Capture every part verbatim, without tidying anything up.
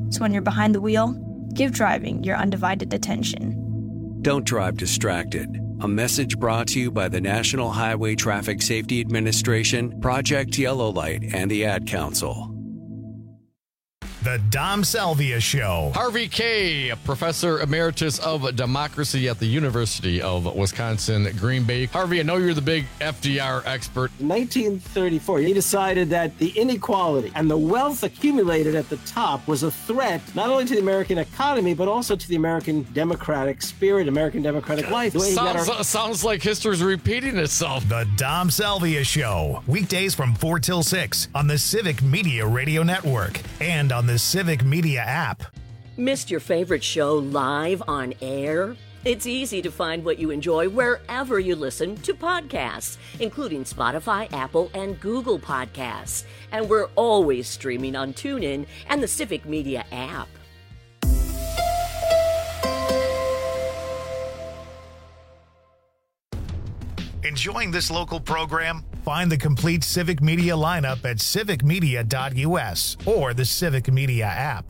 So when you're behind the wheel, give driving your undivided attention. Don't drive distracted. A message brought to you by the National Highway Traffic Safety Administration, Project Yellow Light, and the Ad Council. The Dom Salvia Show. Harvey Kaye, Professor Emeritus of Democracy at the University of Wisconsin, Green Bay. Harvey, I know you're the big F D R expert. In nineteen thirty-four, he decided that the inequality and the wealth accumulated at the top was a threat not only to the American economy, but also to the American democratic spirit, American democratic life. The way he sounds, got our- sounds like history's repeating itself. The Dom Salvia Show. Weekdays from four till six on the Civic Media Radio Network and on the Civic Media app. Missed your favorite show live on air? It's easy to find what you enjoy wherever you listen to podcasts, including Spotify, Apple, and Google Podcasts. And we're always streaming on TuneIn and the Civic Media app. Enjoying this local program? Find the complete Civic Media lineup at civic media dot u s or the Civic Media app.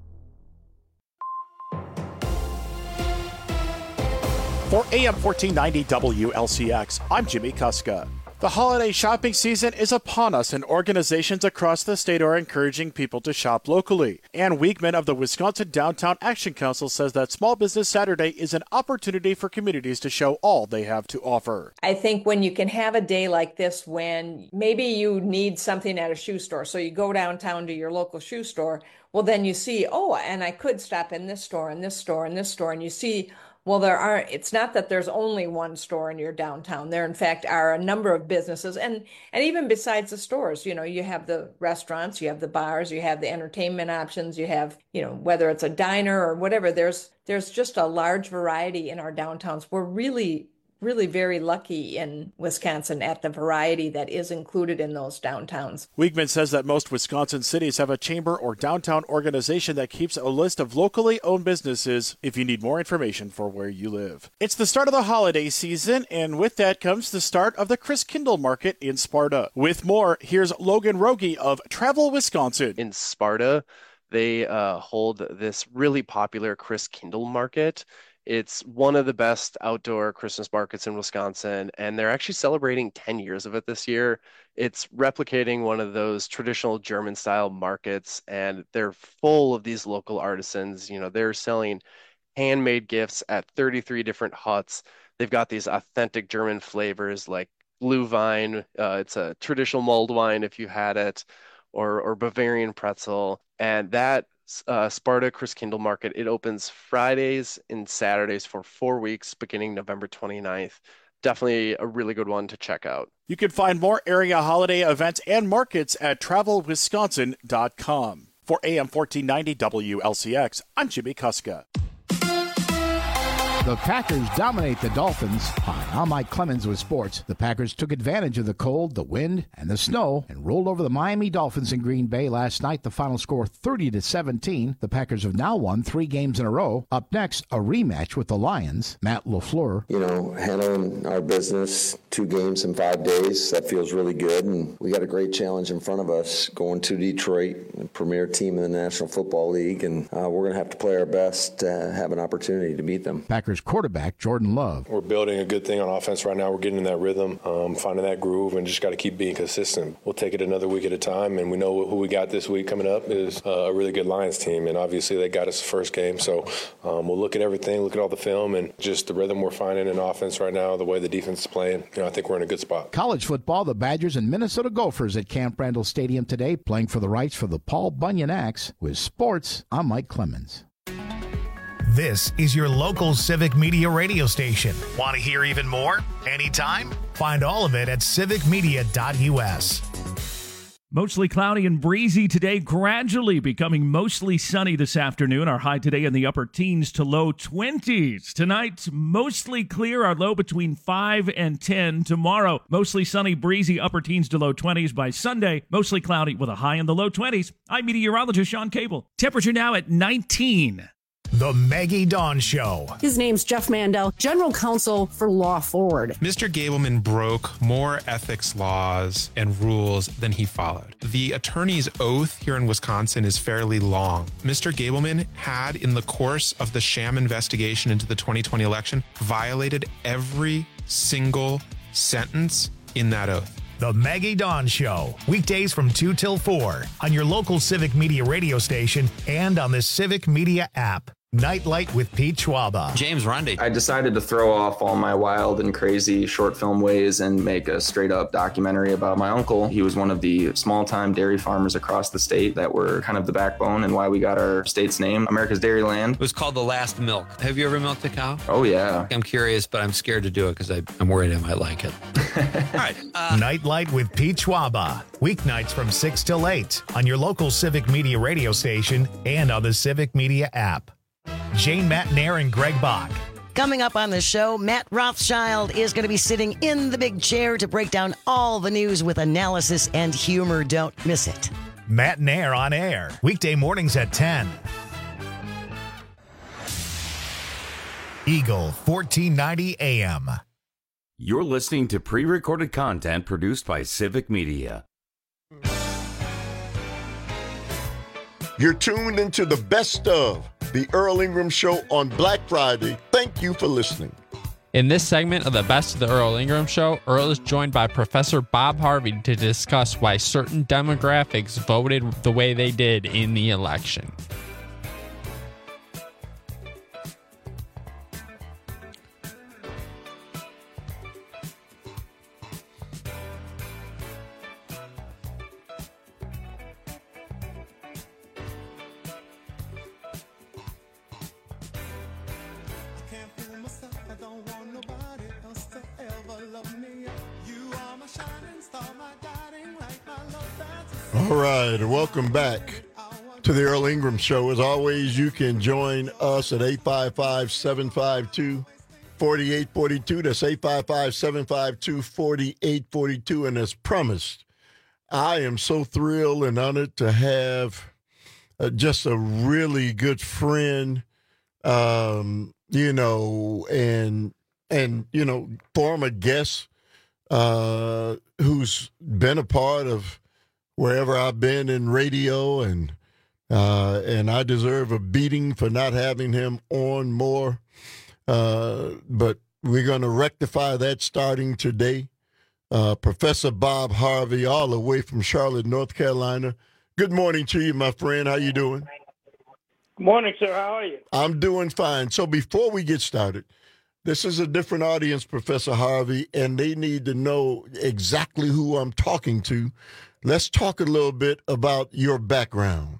For A M fourteen ninety W L C X, I'm Jimmy Kuska. The holiday shopping season is upon us, and organizations across the state are encouraging people to shop locally. Ann Wiegman of the Wisconsin Downtown Action Council says that Small Business Saturday is an opportunity for communities to show all they have to offer. I think when you can have a day like this, when maybe you need something at a shoe store, so you go downtown to your local shoe store, well, then you see, oh, and I could stop in this store and this store and this store, and you see, well, there aren't, it's not that there's only one store in your downtown. There, in fact, are a number of businesses. And, and even besides the stores, you know, you have the restaurants, you have the bars, you have the entertainment options, you have, you know, whether it's a diner or whatever, there's, there's just a large variety in our downtowns. We're really really very lucky in Wisconsin at the variety that is included in those downtowns. Wiegman says that most Wisconsin cities have a chamber or downtown organization that keeps a list of locally owned businesses if you need more information for where you live. It's the start of the holiday season, and with that comes the start of the Christkindl Market in Sparta. With more, here's Logan Rogie of Travel Wisconsin. In Sparta, they uh, hold this really popular Christkindl Market. It's one of the best outdoor Christmas markets in Wisconsin, and they're actually celebrating ten years of it this year. It's replicating one of those traditional German-style markets, and they're full of these local artisans. You know, they're selling handmade gifts at thirty-three different huts. They've got these authentic German flavors like Glühwein. Uh, it's a traditional mulled wine if you had it, or or Bavarian pretzel, and that Uh, Sparta Christkindl Market. It opens Fridays and Saturdays for four weeks beginning November twenty-ninth. Definitely a really good one to check out. You can find more area holiday events and markets at travel wisconsin dot com. For A M fourteen ninety W L C X, I'm Jimmy Kuska. The Packers dominate the Dolphins. Hi, I'm Mike Clemens with sports. The Packers took advantage of the cold, the wind, and the snow and rolled over the Miami Dolphins in Green Bay last night. The final score thirty to seventeen. The Packers have now won three games in a row. Up next, a rematch with the Lions. Matt LaFleur. You know, handling our business, two games in five days, that feels really good. And we got a great challenge in front of us going to Detroit, the premier team in the National Football League. And uh, we're going to have to play our best to have an opportunity to beat them. Packers quarterback Jordan Love. We're building a good thing on offense right now. We're getting in that rhythm, um, finding that groove, and just got to keep being consistent. We'll take it another week at a time, and we know who we got this week coming up is uh, a really good Lions team, and obviously they got us the first game. So um, we'll look at everything, look at all the film, and just the rhythm we're finding in offense right now, the way the defense is playing. You know, I think we're in a good spot. College football, the Badgers and Minnesota Gophers at Camp Randall Stadium today, playing for the rights for the Paul Bunyan Axe. With sports, I'm Mike Clemens. This is your local Civic Media radio station. Want to hear even more? Anytime? Find all of it at civic media dot u s. Mostly cloudy and breezy today, gradually becoming mostly sunny this afternoon. Our high today in the upper teens to low twenties. Tonight, mostly clear, our low between five and ten. Tomorrow, mostly sunny, breezy, upper teens to low twenties. By Sunday, mostly cloudy with a high in the low twenties. I'm meteorologist Sean Cable. Temperature now at nineteen. The Maggie Dawn Show. His name's Jeff Mandel, General Counsel for Law Forward. Mister Gableman broke more ethics laws and rules than he followed. The attorney's oath here in Wisconsin is fairly long. Mister Gableman had, in the course of the sham investigation into the twenty twenty election, violated every single sentence in that oath. The Maggie Dawn Show, weekdays from two till four on your local Civic Media radio station and on the Civic Media app. Nightlight with Pete Schwaba. James Rundy. I decided to throw off all my wild and crazy short film ways and make a straight up documentary about my uncle. He was one of the small time dairy farmers across the state that were kind of the backbone and why we got our state's name, America's Dairyland. It was called The Last Milk. Have you ever milked a cow? Oh, yeah. I'm curious, but I'm scared to do it because I'm worried I might like it. All right. Uh, Nightlight with Pete Schwaba. Weeknights from six till eight on your local Civic Media radio station and on the Civic Media app. Jane Matnair and Greg Bach. Coming up on the show, Matt Rothschild is going to be sitting in the big chair to break down all the news with analysis and humor. Don't miss it. Matt Nair on air, weekday mornings at ten. Eagle fourteen ninety A M. You're listening to pre-recorded content produced by Civic Media. You're tuned into the best of the Earl Ingram Show on Black Friday. Thank you for listening. In this segment of the Best of the Earl Ingram Show, Earl is joined by Professor Bob Harvey to discuss why certain demographics voted the way they did in the election. All right, welcome back to the Earl Ingram Show. As always, you can join us at eight five five, seven five two, four eight four two. That's eight five five, seven five two, four eight four two. And as promised, I am so thrilled and honored to have uh, just a really good friend, um, you know, and, and you know, former guest uh, who's been a part of wherever I've been in radio, and uh, and I deserve a beating for not having him on more. Uh, but we're going to rectify that starting today. Uh, Professor Bob Harvey, all the way from Charlotte, North Carolina. Good morning to you, my friend. How you doing? Good morning, sir. How are you? I'm doing fine. So before we get started, this is a different audience, Professor Harvey, and they need to know exactly who I'm talking to. Let's talk a little bit about your background.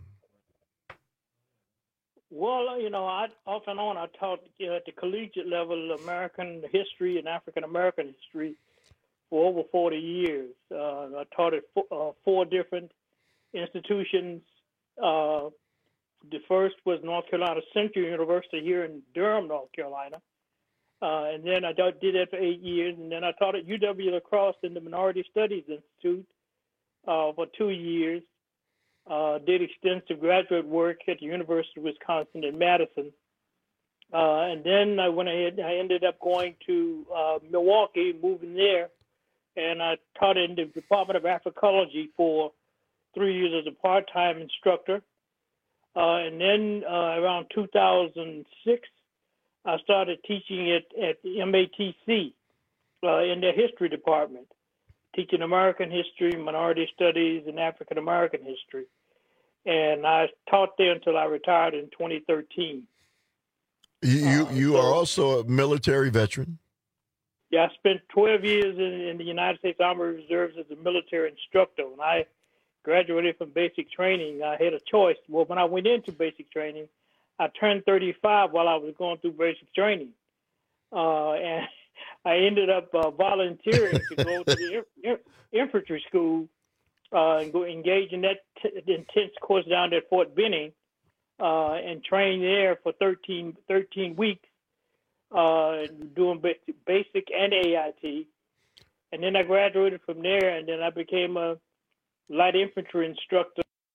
Well, you know, I off and on I taught you know, at the collegiate level American history and African American history for over forty years. Uh, I taught at four, uh, four different institutions. Uh, the first was North Carolina Central University here in Durham, North Carolina. Uh, and then I did that for eight years. And then I taught at U W La Crosse in the Minority Studies Institute uh, for two years. Uh, did extensive graduate work at the University of Wisconsin in Madison. Uh, and then I went ahead, I ended up going to uh, Milwaukee, moving there. And I taught in the Department of Africology for three years as a part-time instructor. Uh, and then uh, around two thousand six, I started teaching at, at the M A T C uh, in their history department, teaching American history, minority studies, and African American history. And I taught there until I retired in twenty thirteen. You you, Uh, you so- are also a military veteran. Yeah, I spent twelve years in, in the United States Army Reserves as a military instructor. When I graduated from basic training, I had a choice. Well, when I went into basic training, I turned thirty-five while I was going through basic training. Uh, and I ended up uh, volunteering to go to the in- in- infantry school uh, and go engage in that t- intense course down at Fort Benning uh, and train there for thirteen, thirteen weeks, uh, doing ba- basic and A I T. And then I graduated from there, and then I became a light infantry instructor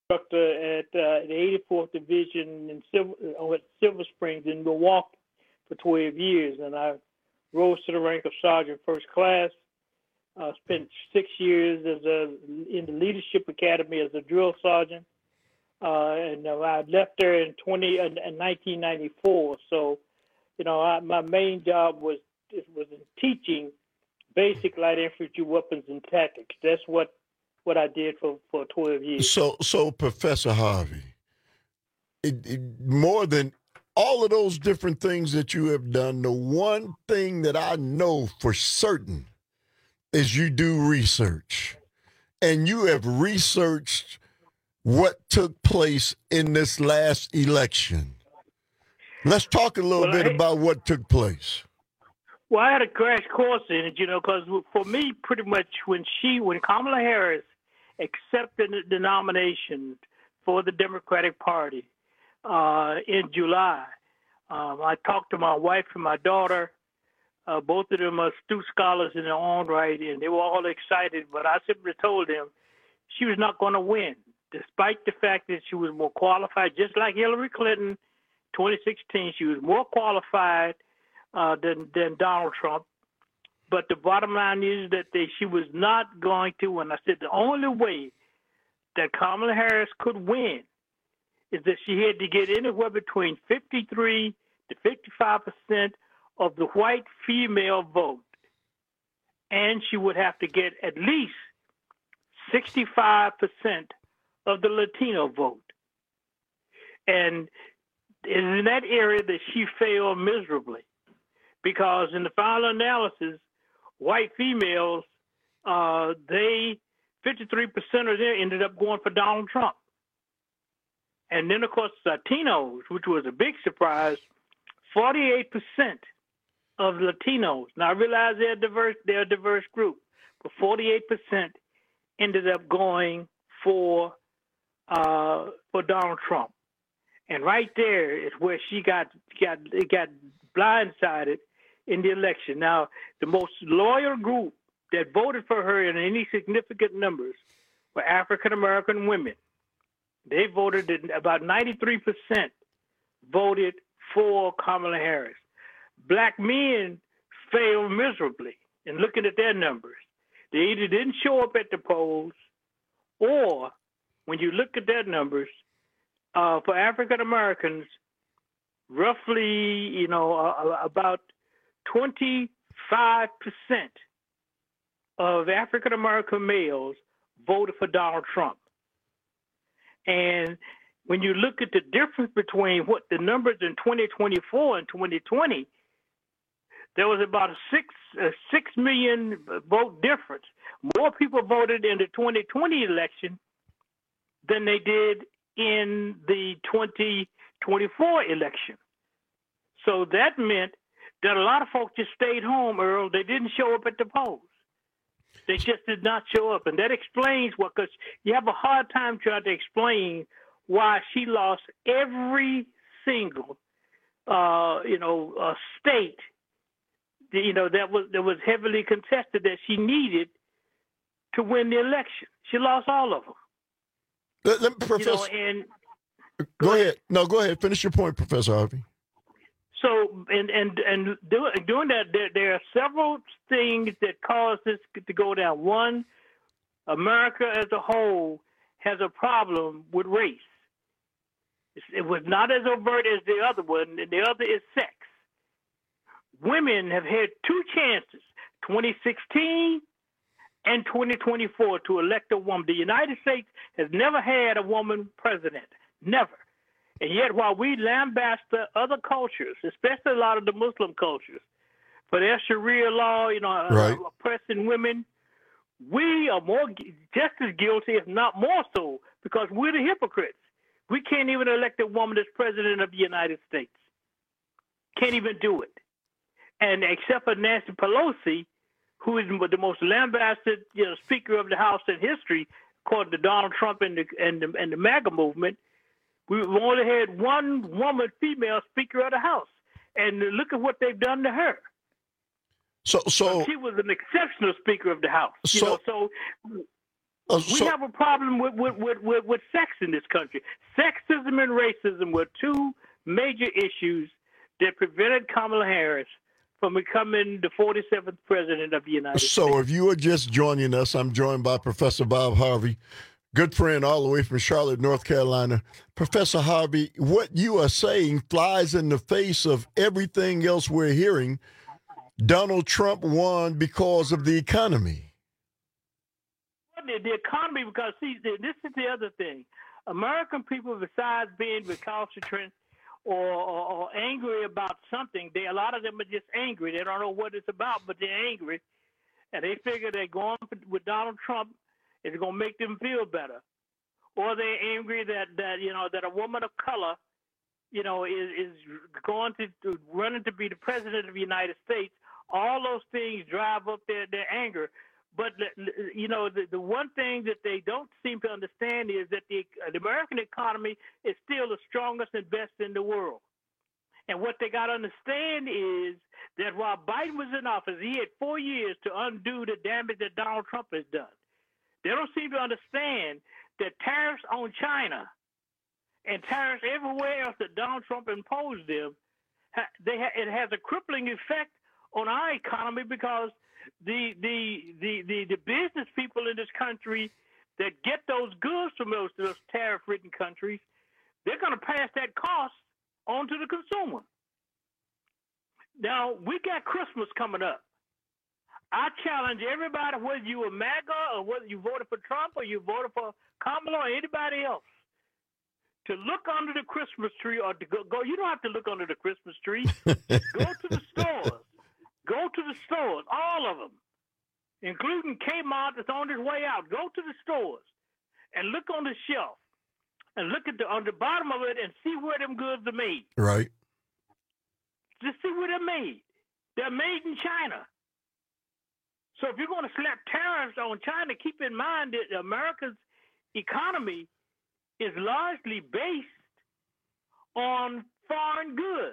instructor at uh, the eighty-fourth Division in Silver, uh, at Silver Springs in Milwaukee for twelve years, and I rose to the rank of Sergeant First Class. I uh, spent six years as a in the Leadership Academy as a drill sergeant, uh, and uh, I left there in twenty in nineteen ninety-four. So, you know, I, my main job was was in teaching basic light infantry weapons and tactics. That's what what I did for, for twelve years. So, so Professor Harvey, it, it, more than all of those different things that you have done, the one thing that I know for certain is you do research, and you have researched what took place in this last election. Let's talk a little well, bit I, about what took place. Well, I had a crash course in it, you know, because for me, pretty much when she, when Kamala Harris accepted the nomination for the Democratic Party uh, in July, um, I talked to my wife and my daughter. Uh, both of them are astute scholars in their own right, and they were all excited. But I simply told them she was not going to win, despite the fact that she was more qualified, just like Hillary Clinton, twenty sixteen. She was more qualified uh, than than Donald Trump. But the bottom line is that they, she was not going to win. I said the only way that Kamala Harris could win is that she had to get anywhere between fifty-three to fifty-five percent of the white female vote, and she would have to get at least sixty-five percent of the Latino vote. And in that area that she failed miserably, because in the final analysis, white females, uh, they, fifty-three percent of them ended up going for Donald Trump. And then, of course, Latinos, which was a big surprise, forty-eight percent of Latinos. Now, I realize they're diverse, they're a diverse group, but forty-eight percent ended up going for uh, for Donald Trump. And right there is where she got got got blindsided in the election. Now, the most loyal group that voted for her in any significant numbers were African American women. They voted in about ninety-three percent voted for Kamala Harris. Black men failed miserably in looking at their numbers. They either didn't show up at the polls, or when you look at their numbers, uh, for African Americans, roughly, you know, uh, about twenty-five percent of African American males voted for Donald Trump. And when you look at the difference between what the numbers in twenty twenty-four and twenty twenty, there was about a six, a six million vote difference. More people voted in the twenty twenty election than they did in the twenty twenty-four election. So that meant that a lot of folks just stayed home, Earl. They didn't show up at the polls. They just did not show up. And that explains what, because you have a hard time trying to explain why she lost every single, uh, you know, uh, state, you know, that was that was heavily contested that she needed to win the election. She lost all of them. Let, let me, Professor, you know, and go, go ahead. ahead. No, go ahead. Finish your point, Professor Harvey. So, and and and do, doing that, there, there are several things that cause this to go down. One, America as a whole has a problem with race. It's, it was not as overt as the other one, and the other is sex. Women have had two chances, twenty sixteen and twenty twenty-four, to elect a woman. The United States has never had a woman president, never. And yet, while we lambast the other cultures, especially a lot of the Muslim cultures, for their Sharia law, you know, right. uh, oppressing women, we are more just as guilty, if not more so, because we're the hypocrites. We can't even elect a woman as president of the United States. Can't even do it. And except for Nancy Pelosi, who is the most lambasted, you know, Speaker of the House in history, according to Donald Trump and the and the, and the MAGA movement, we've only had one woman, female Speaker of the House, and look at what they've done to her. So, so she was an exceptional Speaker of the House. You so, know, so Uh, we have a problem with, with, with, with, with sex in this country. Sexism and racism were two major issues that prevented Kamala Harris from becoming the forty-seventh president of the United States. So if you are just joining us, I'm joined by Professor Bob Harvey, good friend all the way from Charlotte, North Carolina. Professor Harvey, what you are saying flies in the face of everything else we're hearing. Donald Trump won because of the economy. The, the economy, because see, this is the other thing. American people, besides being recalcitrant or, or, or angry about something, they a lot of them are just angry. They don't know what it's about, but they're angry, and they figure that going with Donald Trump is going to make them feel better. Or they're angry that, that you know that a woman of color, you know, is is going to, to running to be the president of the United States. All those things drive up their, their anger. But, you know, the, the one thing that they don't seem to understand is that the, the American economy is still the strongest and best in the world. And what they got to understand is that while Biden was in office, he had four years to undo the damage that Donald Trump has done. They don't seem to understand that tariffs on China and tariffs everywhere else that Donald Trump imposed them, they ha- it has a crippling effect on our economy because the the the the, the business people in this country that get those goods from those, those tariff-ridden countries, they're going to pass that cost on to the consumer. Now, we got Christmas coming up. I challenge everybody, whether you were MAGA or whether you voted for Trump or you voted for Kamala or anybody else, to look under the Christmas tree or to go, go you don't have to look under the Christmas tree. Go to the stores. Go to the stores, all of them, including Kmart that's on its way out. Go to the stores and look on the shelf and look at the on the bottom of it and see where them goods are made. Right. Just see where they're made. They're made in China. So if you're going to slap tariffs on China, keep in mind that America's economy is largely based on foreign goods.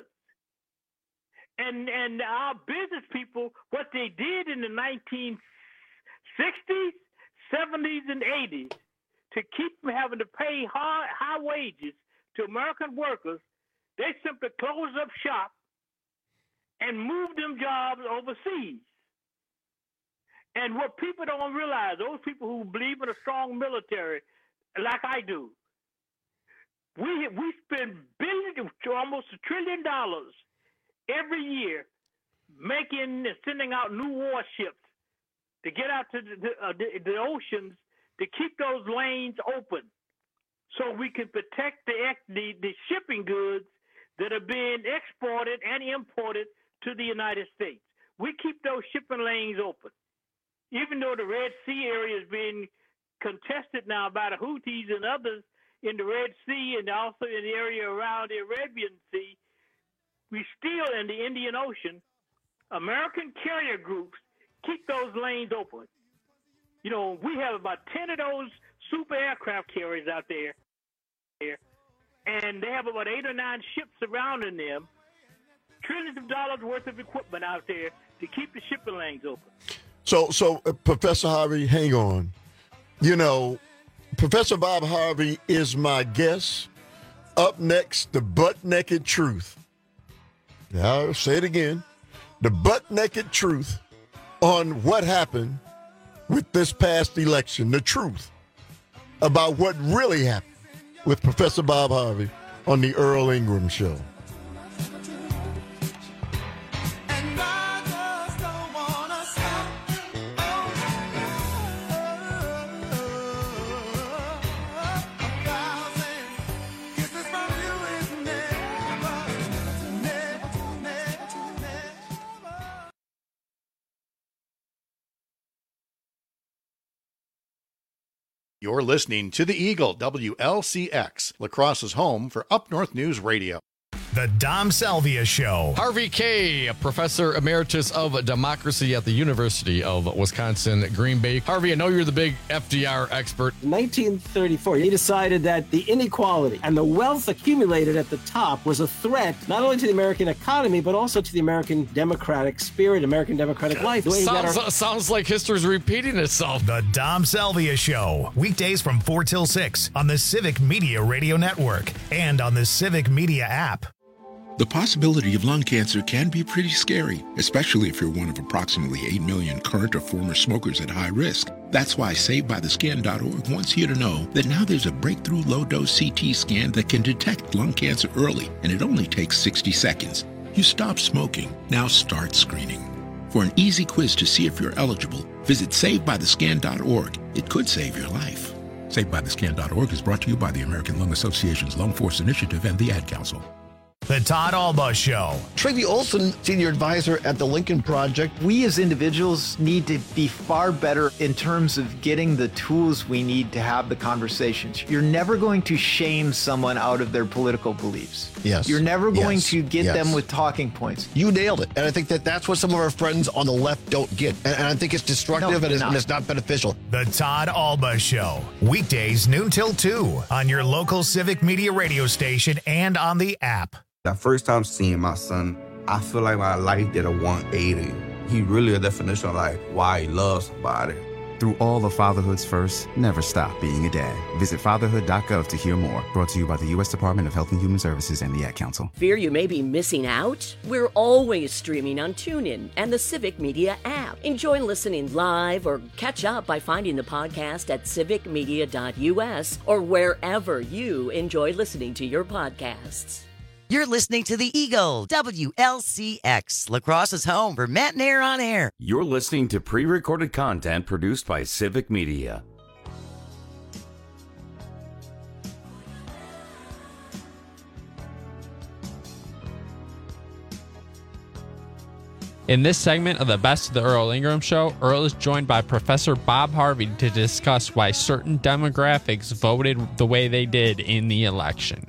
And and our business people, what they did in the nineteen sixties, seventies, and eighties to keep from having to pay high, high wages to American workers, they simply closed up shop and moved them jobs overseas. And what people don't realize, those people who believe in a strong military, like I do, we we spend billions, almost a trillion dollars every year, making and sending out new warships to get out to the, uh, the, the oceans to keep those lanes open, so we can protect the, the the shipping goods that are being exported and imported to the United States. We keep those shipping lanes open, even though the Red Sea area is being contested now by the Houthis and others in the Red Sea and also in the area around the Arabian Sea. We still, in the Indian Ocean, American carrier groups keep those lanes open. You know, we have about ten of those super aircraft carriers out there, and they have about eight or nine ships surrounding them, trillions of dollars worth of equipment out there to keep the shipping lanes open. So, so uh, Professor Harvey, hang on. You know, Professor Bob Harvey is my guest. Up next, the butt-naked truth. I'll say it again. The butt-naked truth on what happened with this past election. The truth about what really happened with Professor Bob Harvey on the Earl Ingram Show. You're listening to The Eagle, W L C X, La Crosse's home for Up North News Radio. The Dom Salvia Show. Harvey Kaye, Professor Emeritus of Democracy at the University of Wisconsin, Green Bay. Harvey, I know you're the big F D R expert. In nineteen thirty-four, he decided that the inequality and the wealth accumulated at the top was a threat not only to the American economy, but also to the American democratic spirit, American democratic life. The way he got Sounds, our- sounds like history's repeating itself. The Dom Salvia Show. Weekdays from four till six on the Civic Media Radio Network and on the Civic Media app. The possibility of lung cancer can be pretty scary, especially if you're one of approximately eight million current or former smokers at high risk. That's why Saved By The Skin dot org wants you to know that now there's a breakthrough low-dose C T scan that can detect lung cancer early, and it only takes sixty seconds. You stop smoking, now start screening. For an easy quiz to see if you're eligible, visit Saved By The Skin dot org. It could save your life. Saved By The Skin dot org is brought to you by the American Lung Association's Lung Force Initiative and the Ad Council. The Todd Alba Show. Tracy Olson, Senior Advisor at the Lincoln Project. We as individuals need to be far better in terms of getting the tools we need to have the conversations. You're never going to shame someone out of their political beliefs. Yes. You're never going Yes. to get Yes. them with talking points. You nailed it. And I think that that's what some of our friends on the left don't get. And, and I think it's destructive No, and, it's, not. and it's not beneficial. The Todd Alba Show. Weekdays noon till two on your local Civic Media radio station and on the app. The first time seeing my son, I feel like my life did a one eighty. He really a definition of like why he loves somebody. Through all of fatherhood's first, never stop being a dad. Visit fatherhood dot gov to hear more. Brought to you by the U S Department of Health and Human Services and the Ad Council. Fear you may be missing out? We're always streaming on TuneIn and the Civic Media app. Enjoy listening live or catch up by finding the podcast at civic media dot u s or wherever you enjoy listening to your podcasts. You're listening to the Eagle, W L C X, La Crosse's home for Matt Nair on Air. You're listening to pre-recorded content produced by Civic Media. In this segment of the Best of the Earl Ingram Show, Earl is joined by Professor Bob Harvey to discuss why certain demographics voted the way they did in the election.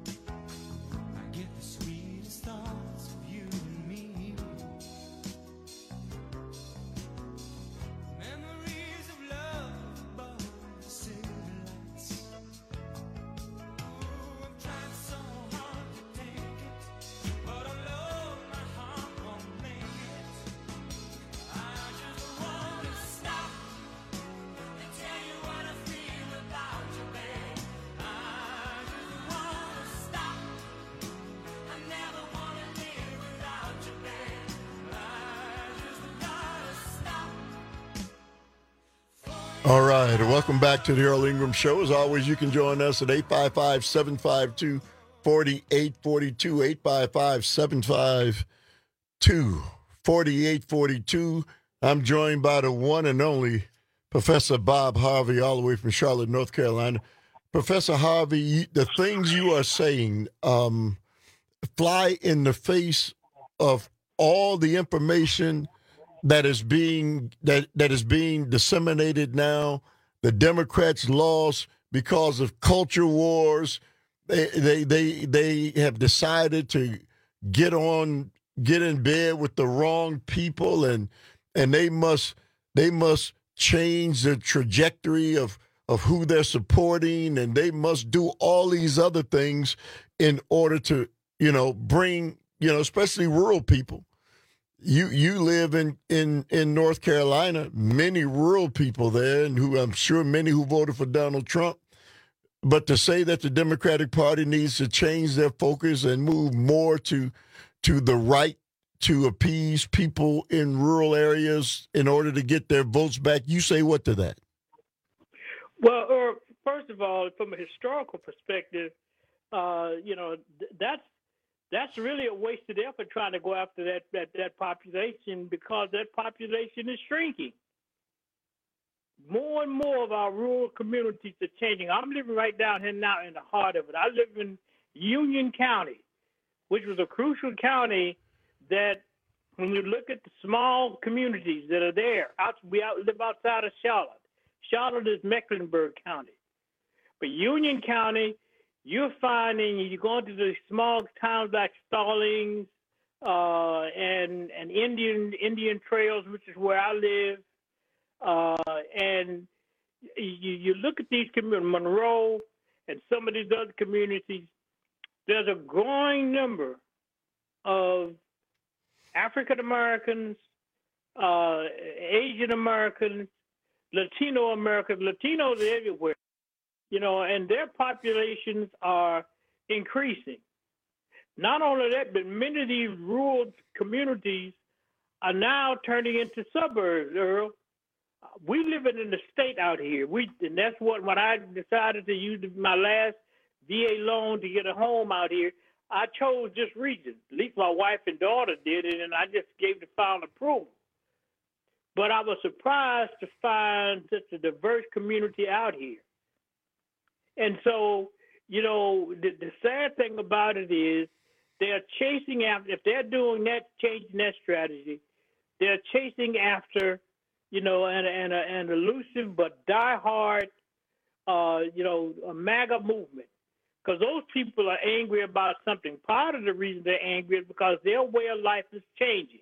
All right, welcome back to the Earl Ingram Show. As always, you can join us at eight five five, seven five two, four eight four two, eight five five, seven five two, four eight four two. I'm joined by the one and only Professor Bob Harvey, all the way from Charlotte, North Carolina. Professor Harvey, the things you are saying um, fly in the face of all the information that is being that that is being disseminated now. The Democrats lost because of culture wars. They they they they have decided to get on get in bed with the wrong people, and and they must they must change the trajectory of of who they're supporting, and they must do all these other things in order to, you know, bring, you know, especially rural people. You you live in, in, in North Carolina, many rural people there, and who I'm sure many who voted for Donald Trump. But to say that the Democratic Party needs to change their focus and move more to to the right to appease people in rural areas in order to get their votes back, you say what to that? Well, uh, first of all, from a historical perspective, uh, you know, th- that's that's really a wasted effort trying to go after that, that, that population, because that population is shrinking. More and more of our rural communities are changing. I'm living right down here now in the heart of it. I live in Union County, which was a crucial county that, when you look at the small communities that are there, out, we out, live outside of Charlotte. Charlotte is Mecklenburg County. But Union County, you're finding you're going to the small towns like Stallings uh, and and Indian Indian Trails, which is where I live, uh, and you, you look at these communities, Monroe, and some of these other communities. There's a growing number of African Americans, uh, Asian Americans, Latino Americans, Latinos everywhere, you know, and their populations are increasing. Not only that, but many of these rural communities are now turning into suburbs, Earl. We living in the state out here. We, and that's what, when I decided to use my last V A loan to get a home out here, I chose this region. At least my wife and daughter did it, and I just gave the final approval. But I was surprised to find such a diverse community out here. And so, you know, the, the sad thing about it is they're chasing after, if they're doing that, changing that strategy, they're chasing after, you know, an, an, an elusive but diehard, uh, you know, a MAGA movement. Because those people are angry about something. Part of the reason they're angry is because their way of life is changing.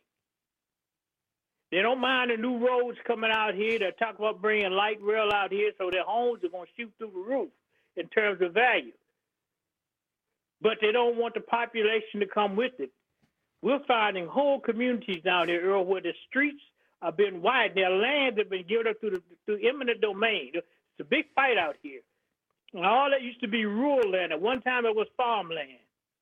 They don't mind the new roads coming out here. They're talking about bringing light rail out here so their homes are going to shoot through the roof in terms of value. But they don't want the population to come with it. We're finding whole communities down there, Earl, where the streets are being widened. Their lands have been given up through, the, through eminent domain. It's a big fight out here. And all that used to be rural land. At one time, it was farmland.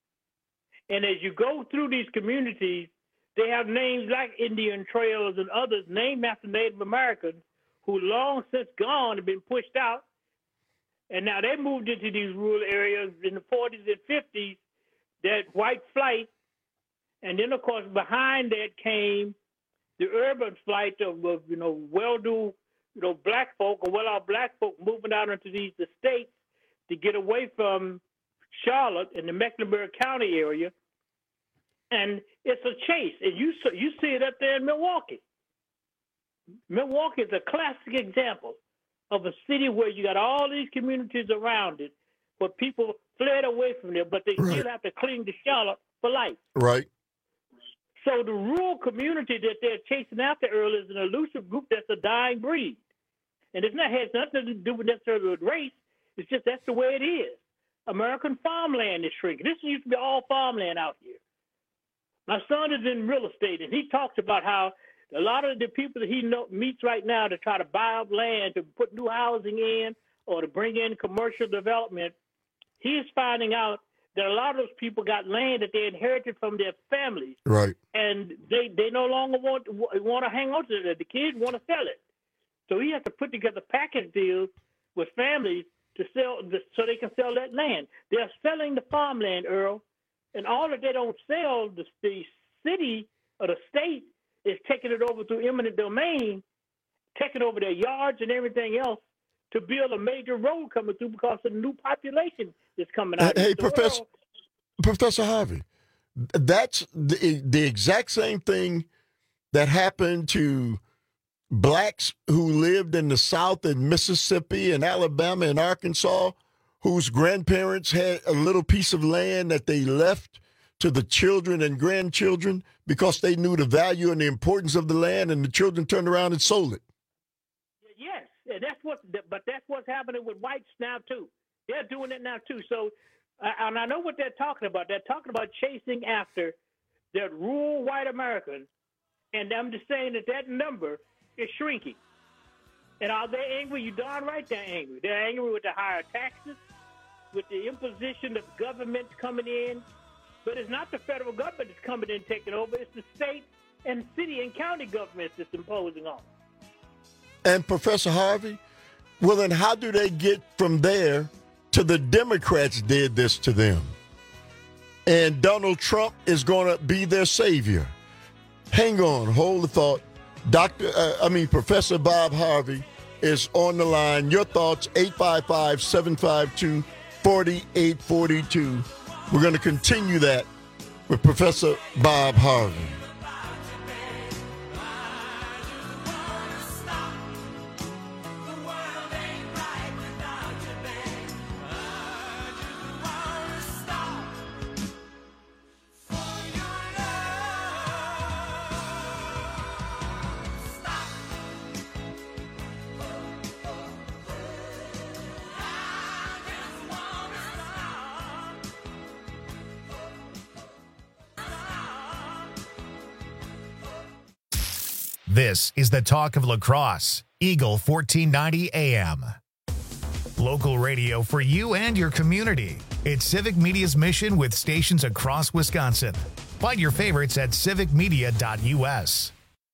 And as you go through these communities, they have names like Indian Trails and others named after Native Americans who long since gone and been pushed out. And now they moved into these rural areas in the forties and fifties, that white flight. And then, of course, behind that came the urban flight of, of you know, well-do, you know, black folk or well-off black folk moving out into these estates to get away from Charlotte and the Mecklenburg County area. And it's a chase. And you, you see it up there in Milwaukee. Milwaukee is a classic example of a city where you got all these communities around it, where people fled away from there, but they right. still have to cling to Charlotte for life. Right. So the rural community that they're chasing after, Earl, is an elusive group that's a dying breed. And it's not has nothing to do with necessarily with race. It's just that's the way it is. American farmland is shrinking. This used to be all farmland out here. My son is in real estate, and he talks about how a lot of the people that he know, meets right now to try to buy up land to put new housing in or to bring in commercial development, he is finding out that a lot of those people got land that they inherited from their families. Right. And they, they no longer want, want to hang on to it. The kids want to sell it. So he has to put together package deals with families to sell, so they can sell that land. They're selling the farmland, Earl, and all that they don't sell, the, the city or the state is taking it over through eminent domain, taking over their yards and everything else to build a major road coming through because of the new population that's coming out. Hey, hey Professor, Professor Harvey, that's the, the exact same thing that happened to blacks who lived in the South in Mississippi and Alabama and Arkansas, whose grandparents had a little piece of land that they left to the children and grandchildren because they knew the value and the importance of the land, and the children turned around and sold it. Yes, and that's what, but that's what's happening with whites now too. They're doing it now too. So, and I know what they're talking about. They're talking about chasing after that rural white American, and I'm just saying that that number is shrinking. And are they angry? You darn right they're angry. They're angry with the higher taxes, with the imposition of governments coming in. But it's not the federal government that's coming in and taking over. It's the state and city and county governments that's imposing on. And Professor Harvey, well, then how do they get from there to the Democrats did this to them? And Donald Trump is going to be their savior. Hang on, hold the thought. Doctor, uh, I mean, Professor Bob Harvey is on the line. Your thoughts, eight five five, seven five two, four eight four two. We're going to continue that with Professor Bob Harvey. This is the talk of La Crosse, Eagle fourteen ninety A M. Local radio for you and your community. It's Civic Media's mission with stations across Wisconsin. Find your favorites at civic media dot U S.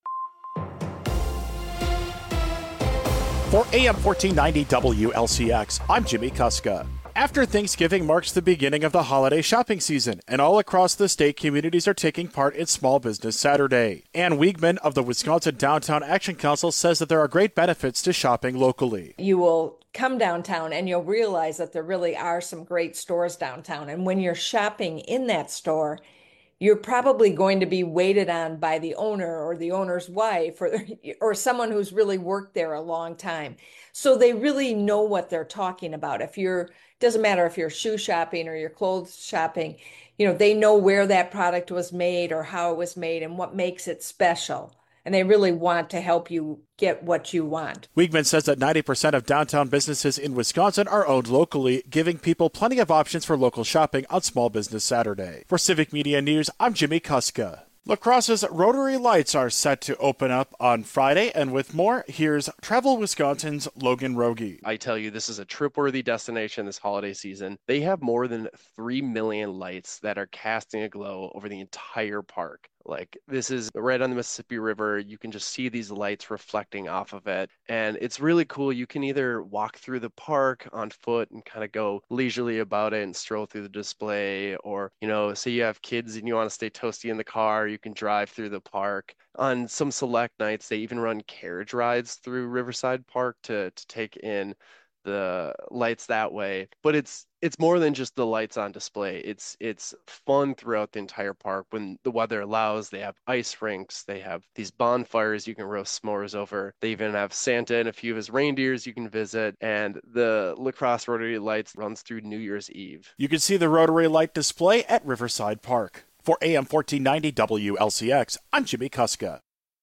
For A M fourteen ninety W L C X, I'm Jimmy Kuska. After Thanksgiving marks the beginning of the holiday shopping season, and all across the state, communities are taking part in Small Business Saturday. Ann Wiegman of the Wisconsin Downtown Action Council says that there are great benefits to shopping locally. You will come downtown and you'll realize that there really are some great stores downtown. And when you're shopping in that store, you're probably going to be waited on by the owner or the owner's wife or, or someone who's really worked there a long time. So they really know what they're talking about. If you're, doesn't matter if you're shoe shopping or you're clothes shopping, you know, they know where that product was made or how it was made and what makes it special. And they really want to help you get what you want. Wiegman says that ninety percent of downtown businesses in Wisconsin are owned locally, giving people plenty of options for local shopping on Small Business Saturday. For Civic Media News, I'm Jimmy Kuska. La Crosse's Rotary Lights are set to open up on Friday, and with more, here's Travel Wisconsin's Logan Rogie. I tell you, this is a trip-worthy destination this holiday season. They have more than three million lights that are casting a glow over the entire park. Like, this is right on the Mississippi River. You can just see these lights reflecting off of it. And it's really cool. You can either walk through the park on foot and kind of go leisurely about it and stroll through the display. Or, you know, say you have kids and you want to stay toasty in the car, you can drive through the park. On some select nights, they even run carriage rides through Riverside Park to, to take in the lights that way. But it's it's more than just the lights on display. It's it's fun throughout the entire park. When the weather allows, they have ice rinks, they have these bonfires you can roast s'mores over. They even have Santa and a few of his reindeers you can visit, and the La Crosse Rotary Lights runs through New Year's Eve. You can see the Rotary Light display at Riverside Park. For A M fourteen ninety W L C X, I'm Jimmy Kuska.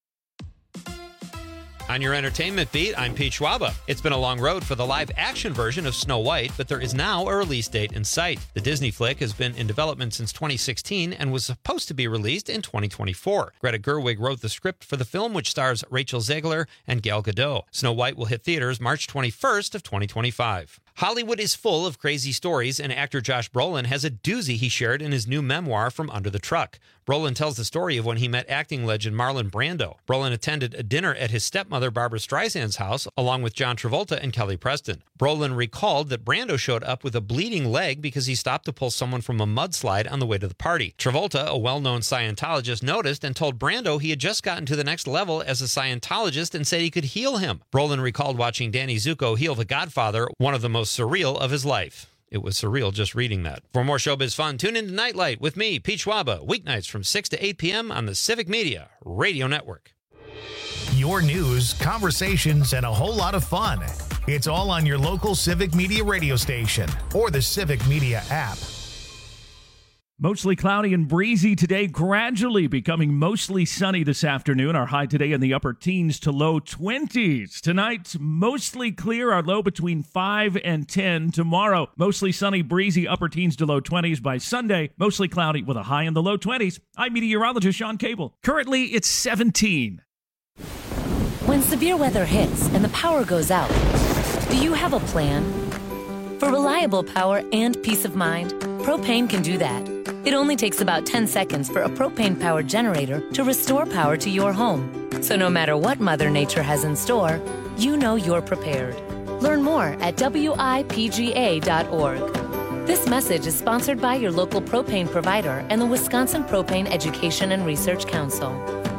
On your entertainment beat, I'm Pete Schwaba. It's been a long road for the live-action version of Snow White, but there is now a release date in sight. The Disney flick has been in development since twenty sixteen and was supposed to be released in twenty twenty-four. Greta Gerwig wrote the script for the film, which stars Rachel Zegler and Gal Gadot. Snow White will hit theaters March twenty-first of twenty twenty-five. Hollywood is full of crazy stories, and actor Josh Brolin has a doozy he shared in his new memoir, From Under the Truck. Brolin tells the story of when he met acting legend Marlon Brando. Brolin attended a dinner at his stepmother Barbara Streisand's house, along with John Travolta and Kelly Preston. Brolin recalled that Brando showed up with a bleeding leg because he stopped to pull someone from a mudslide on the way to the party. Travolta, a well-known Scientologist, noticed and told Brando he had just gotten to the next level as a Scientologist and said he could heal him. Brolin recalled watching Danny Zuko heal The Godfather, one of the most surreal of his life. It was surreal just reading that. For more showbiz fun, tune in to Nightlight with me, Pete Schwaba, weeknights from six to eight p.m. on the Civic Media Radio Network. Your news, conversations, and a whole lot of fun. It's all on your local Civic Media radio station or the Civic Media app. Mostly cloudy and breezy today, gradually becoming mostly sunny this afternoon. Our high today in the upper teens to low twenties. Tonight, mostly clear, our low between five and ten. Tomorrow, mostly sunny, breezy, upper teens to low twenties. By Sunday, mostly cloudy with a high in the low twenties. I'm meteorologist Sean Cable. Currently, it's seventeen. When severe weather hits and the power goes out, do you have a plan? For reliable power and peace of mind, Propane can do that. It only takes about ten seconds for a propane-powered generator to restore power to your home. So no matter what Mother Nature has in store, you know you're prepared. Learn more at W I P G A dot org. This message is sponsored by your local propane provider and the Wisconsin Propane Education and Research Council.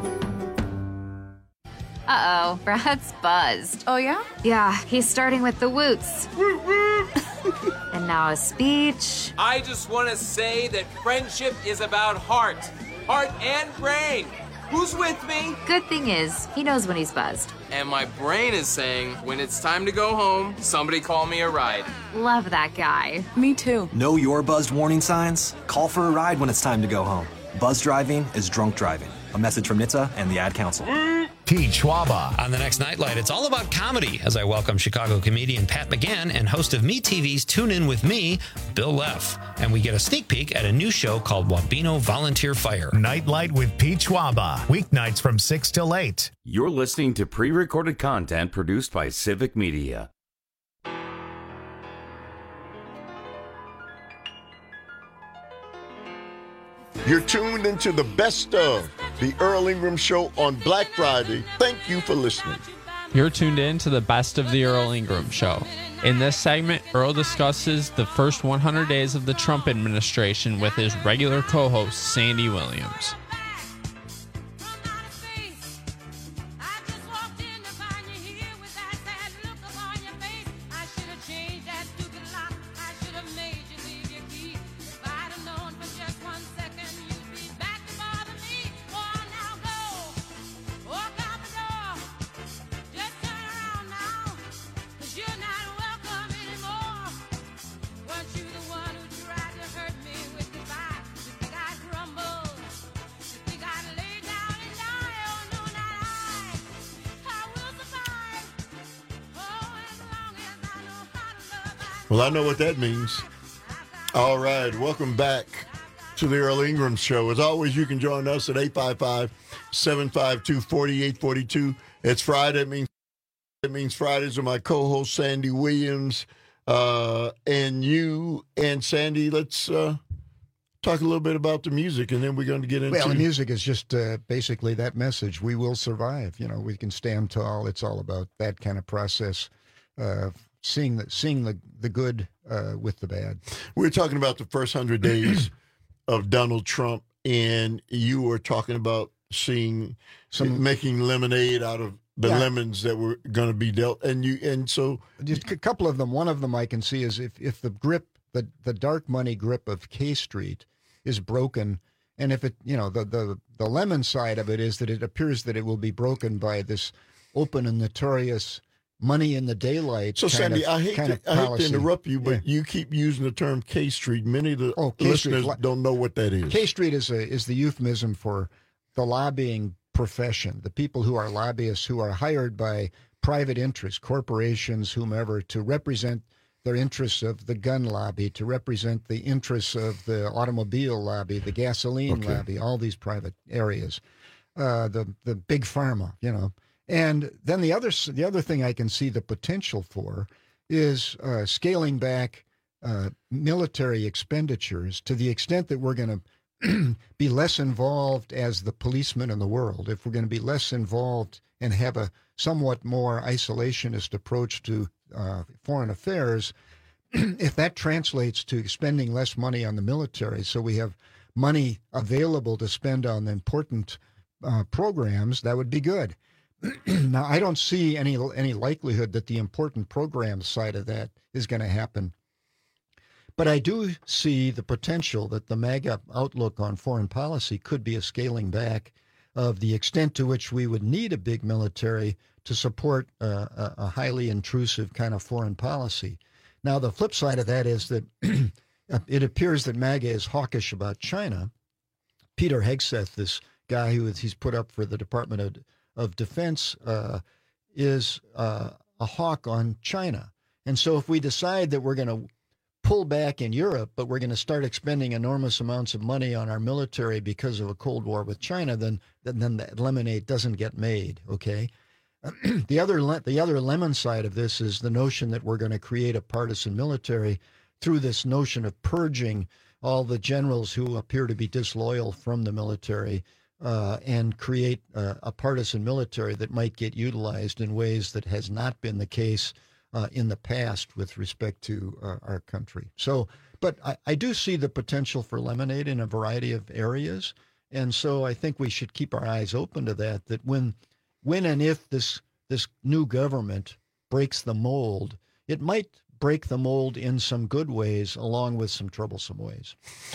Uh-oh, Brad's buzzed. Oh, yeah? Yeah, he's starting with the woots. And now a speech. I just want to say that friendship is about heart. Heart and brain. Who's with me? Good thing is, he knows when he's buzzed. And my brain is saying, when it's time to go home, somebody call me a ride. Love that guy. Me too. Know your buzzed warning signs? Call for a ride when it's time to go home. Buzz driving is drunk driving. A message from N H T S A and the Ad Council. Pete Schwaba. On the next Nightlight, it's all about comedy as I welcome Chicago comedian Pat McGann and host of MeTV's Tune In With Me, Bill Leff. And we get a sneak peek at a new show called Wabeno Volunteer Fire. Nightlight with Pete Schwaba. Weeknights from six till eight. You're listening to pre-recorded content produced by Civic Media. You're tuned into the best of the Earl Ingram Show on Black Friday. Thank you for listening. You're tuned in to the best of the Earl Ingram Show. In this segment, Earl discusses the first one hundred days of the Trump administration with his regular co-host, Sandy Williams. Well, I know what that means. All right, welcome back to the Earl Ingram Show. As always, you can join us at eight five five, seven five two, four eight four two. It's Friday. It means, it means Fridays with my co-host, Sandy Williams, uh, and you. And Sandy, let's uh, talk a little bit about the music, and then we're going to get into... Well, the music is just uh, basically that message. We will survive. You know, we can stand tall. It's all about that kind of process. Uh, seeing the seeing the the good uh, with the bad. We're talking about the first hundred days of Donald Trump, and you were talking about seeing some making lemonade out of the Yeah. lemons that were going to be dealt, and you and so Just a couple of them. One of them I can see is if if the grip, the the dark money grip of K Street is broken, and if it, you know, the the the lemon side of it is that it appears that it will be broken by this open and notorious money in the daylight. So, kind Sandy, of, I hate kind to, of I hate to policy. interrupt you, but Yeah. you keep using the term K Street. Many of the Oh, K listeners Street. don't know what that is. K Street is a is the euphemism for the lobbying profession, the people who are lobbyists who are hired by private interests, corporations, whomever, to represent their interests of the gun lobby, to represent the interests of the automobile lobby, the gasoline Okay. lobby, all these private areas, uh, the the big pharma, you know. And then the other the other thing I can see the potential for is uh, scaling back uh, military expenditures to the extent that we're going to be less involved as the policeman in the world. If we're going to be less involved and have a somewhat more isolationist approach to uh, foreign affairs, if that translates to spending less money on the military, so we have money available to spend on the important uh, programs, that would be good. Now, I don't see any any likelihood that the important program side of that is going to happen. But I do see the potential that the MAGA outlook on foreign policy could be a scaling back of the extent to which we would need a big military to support uh, a, a highly intrusive kind of foreign policy. Now, the flip side of that is that it appears that MAGA is hawkish about China. Peter Hegseth, this guy who is, he's put up for the Department of of Defense, uh, is uh, a hawk on China. And so if we decide that we're going to pull back in Europe, but we're going to start expending enormous amounts of money on our military because of a Cold War with China, then then, then that lemonade doesn't get made, okay? the other le- the other lemon side of this is the notion that we're going to create a partisan military through this notion of purging all the generals who appear to be disloyal from the military, Uh, and create uh, a partisan military that might get utilized in ways that has not been the case uh, in the past with respect to uh, our country. So, but I, I do see the potential for lemonade in a variety of areas. And so I think we should keep our eyes open to that, that when, when and if this, this new government breaks the mold, it might break the mold in some good ways along with some troublesome ways.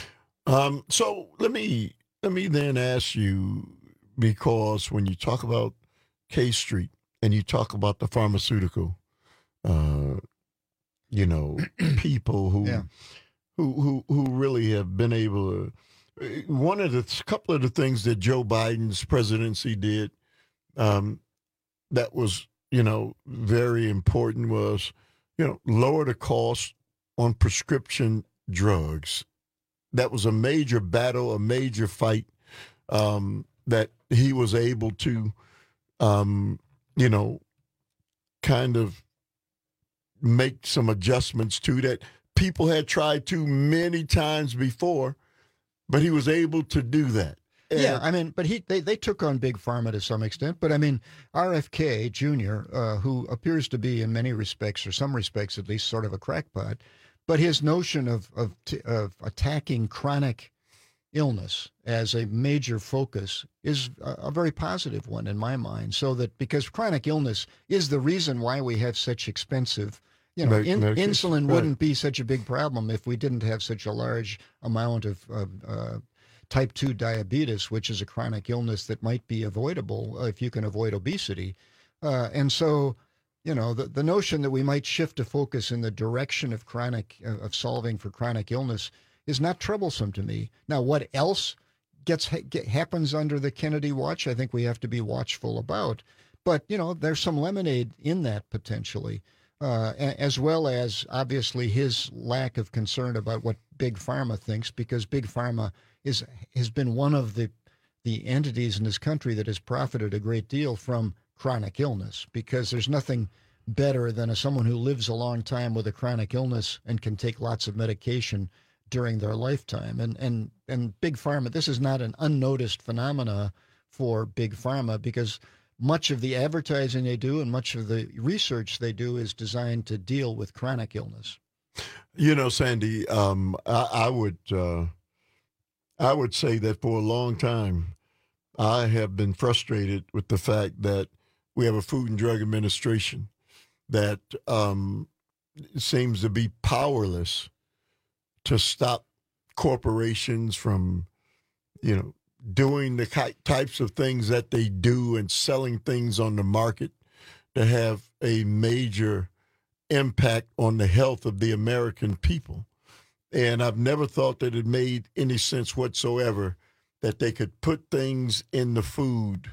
Um, so let me let me then ask you, because when you talk about K Street and you talk about the pharmaceutical, uh, you know, people who, Yeah. who who who really have been able to. One of the couple of the things that Joe Biden's presidency did um, that was, you know, very important was, you know, lower the cost on prescription drugs. That was a major battle, a major fight um, that he was able to, um, you know, kind of make some adjustments to that people had tried to many times before, but he was able to do that. And yeah, I mean, but he they, they took on Big Pharma to some extent. But I mean, R F K Junior, uh, who appears to be in many respects, or some respects at least, sort of a crackpot, but his notion of of, of attacking chronic illness as a major focus is a, a very positive one in my mind. So that because chronic illness is the reason why we have such expensive, you know, in, insulin right. wouldn't be such a big problem if we didn't have such a large amount of, of uh, type two diabetes, which is a chronic illness that might be avoidable if you can avoid obesity. Uh, and so, you know, the, the notion that we might shift a focus in the direction of chronic, uh, of solving for chronic illness is not troublesome to me. Now, what else gets get, happens under the Kennedy watch, I think we have to be watchful about. But, you know, there's some lemonade in that potentially, uh, as well as obviously his lack of concern about what Big Pharma thinks, because Big Pharma is has been one of the the entities in this country that has profited a great deal from chronic illness, because there's nothing better than a, someone who lives a long time with a chronic illness and can take lots of medication during their lifetime. And and and Big Pharma, this is not an unnoticed phenomena for Big Pharma, because much of the advertising they do and much of the research they do is designed to deal with chronic illness. You know, Sandy, um, I, I would uh, I would say that for a long time, I have been frustrated with the fact that we have a Food and Drug Administration that um, seems to be powerless to stop corporations from, you know, doing the types of things that they do and selling things on the market to have a major impact on the health of the American people. And I've never thought that it made any sense whatsoever that they could put things in the food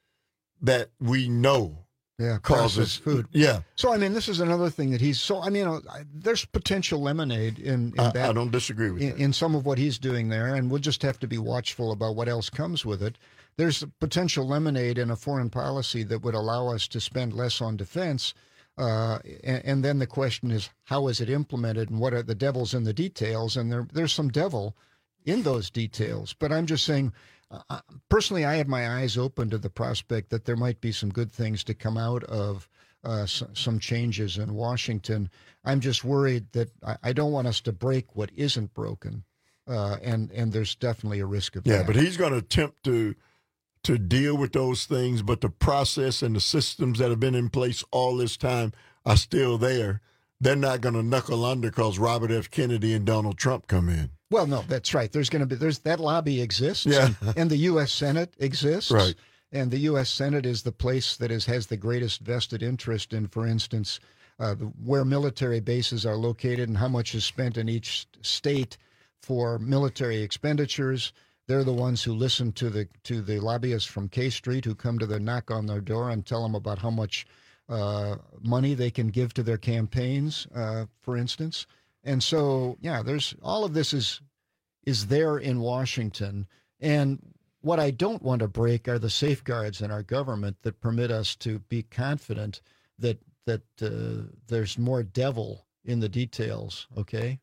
that we know yeah, causes food. Yeah. So, I mean, this is another thing that he's, so, I mean, you know, there's potential lemonade in, in I, that. I don't disagree with in, that. in some of what he's doing there, and we'll just have to be watchful about what else comes with it. There's potential lemonade in a foreign policy that would allow us to spend less on defense. Uh, and, and then the question is, how is it implemented, and what are the devils in the details? And there, there's some devil in those details. But I'm just saying, uh, personally, I have my eyes open to the prospect that there might be some good things to come out of uh, s- some changes in Washington. I'm just worried that I, I don't want us to break what isn't broken. Uh, and, and there's definitely a risk of yeah, that. but he's going to attempt to to deal with those things, but the process and the systems that have been in place all this time are still there. They're not going to knuckle under because Robert F. Kennedy and Donald Trump come in. Well, no, that's right. There's going to be, there's that lobby exists, Yeah. and, and the U S Senate exists. Right. And the U S Senate is the place that is, has the greatest vested interest in, for instance, uh, the, where military bases are located and how much is spent in each state for military expenditures. They're the ones who listen to the to the lobbyists from K Street who come to their knock on their door and tell them about how much uh, money they can give to their campaigns, uh, for instance. And so, yeah, there's all of this is is there in Washington. And what I don't want to break are the safeguards in our government that permit us to be confident that that uh, there's more devil in the details. Okay.